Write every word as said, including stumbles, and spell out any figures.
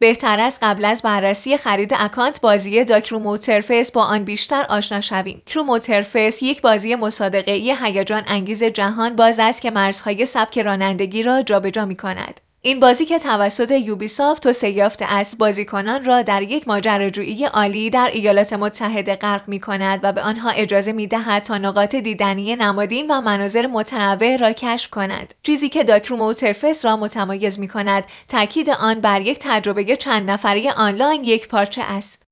بهتر است قبل از بررسی خرید اکانت بازی دا کرو موتورفیس با آن بیشتر آشنا شویم. کرو موتورفیس یک بازی مسابقه‌ای هیجان انگیز جهان باز است که مرزهای سبک رانندگی را جابجا می‌کند. این بازی که توسط یوبیسافت توسعه یافته است، بازیکنان را در یک ماجراجویی عالی در ایالات متحده غرق می‌کند و به آنها اجازه می‌دهد تا نقاط دیدنی نمادین و مناظر متنوع را کشف کنند. چیزی که دا کرو موتورفیس را متمایز می‌کند، تاکید آن بر یک تجربه چند نفره آنلاین یک پارچه است.